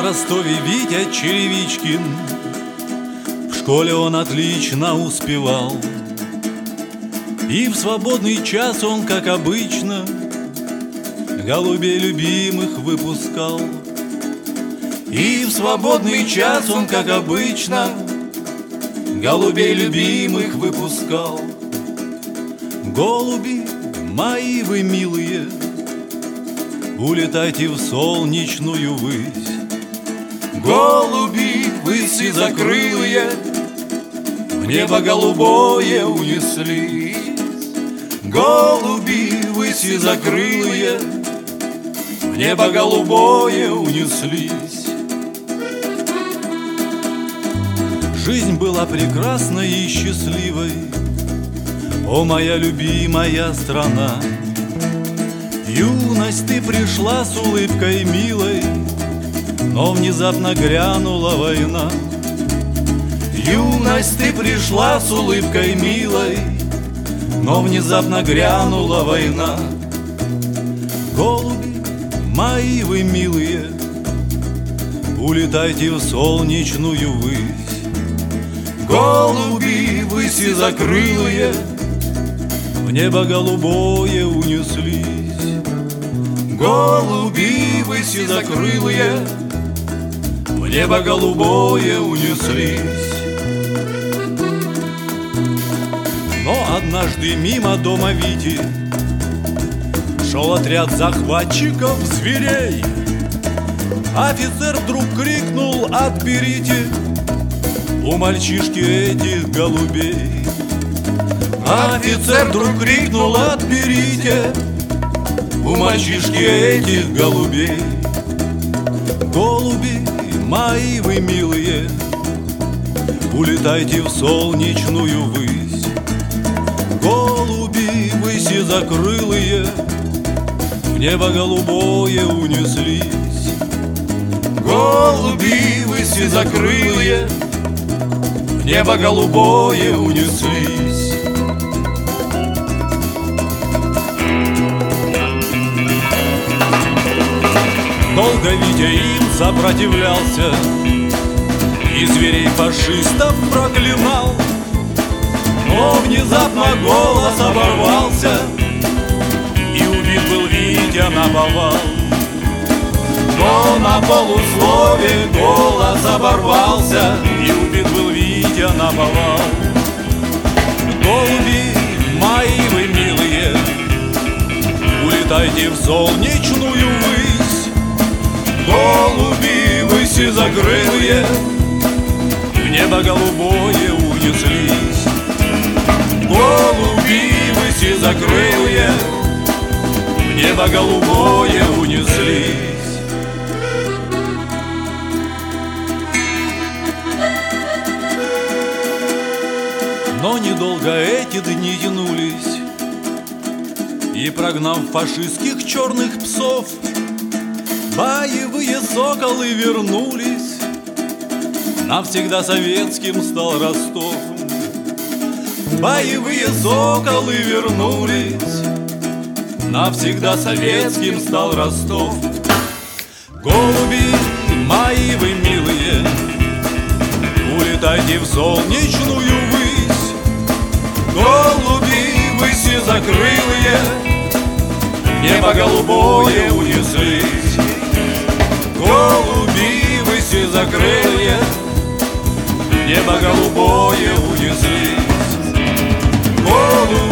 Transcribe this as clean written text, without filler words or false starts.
Ростове Витя Черевичкин. В школе он отлично успевал, и в свободный час он, как обычно, голубей любимых выпускал. И в свободный час он, как обычно, голубей любимых выпускал. Голуби мои вы милые, улетайте в солнечную высь. Голуби вы сизокрылые, в небо голубое унеслись. Голуби вы сизокрылые, в небо голубое унеслись. Жизнь была прекрасной и счастливой, о, моя любимая страна. Юность ты пришла с улыбкой милой, но внезапно грянула война. Юность ты пришла с улыбкой милой, но внезапно грянула война. Голуби мои вы милые, улетайте в солнечную высь. Голуби вы сизокрылые, в небо голубое унеслись. Голуби вы сизокрылые, в небо голубое унеслись. Но однажды мимо дома Вити шел отряд захватчиков зверей. Офицер вдруг крикнул: отберите у мальчишки этих голубей. Офицер вдруг крикнул: отберите у мальчишки этих голубей. Голуби мои вы милые, улетайте в солнечную высь. Голуби вы сизокрылые, в небо голубое унеслись. Голуби вы сизокрылые, в небо голубое унеслись. Долго Витя им сопротивлялся и зверей фашистов проклинал. Но внезапно голос оборвался, и убит был Витя наповал. Но на полуслове голос оборвался, и убит был Витя наповал. Голуби мои вы милые, улетайте в солнечную высь. Голуби вы сизокрылые, в небо голубое унеслись. Голуби вы сизокрылые, в небо голубое унеслись. Но недолго эти дни тянулись, и прогнав фашистских черных псов, боевые соколы вернулись. Навсегда советским стал Ростов. Боевые соколы вернулись, навсегда советским стал Ростов. Голуби мои вы милые, улетайте в солнечную высь. Голуби вы сизокрылые, небо голубое унеслись. Голуби вы сизокрылые, небо голубое унеслись. Голуби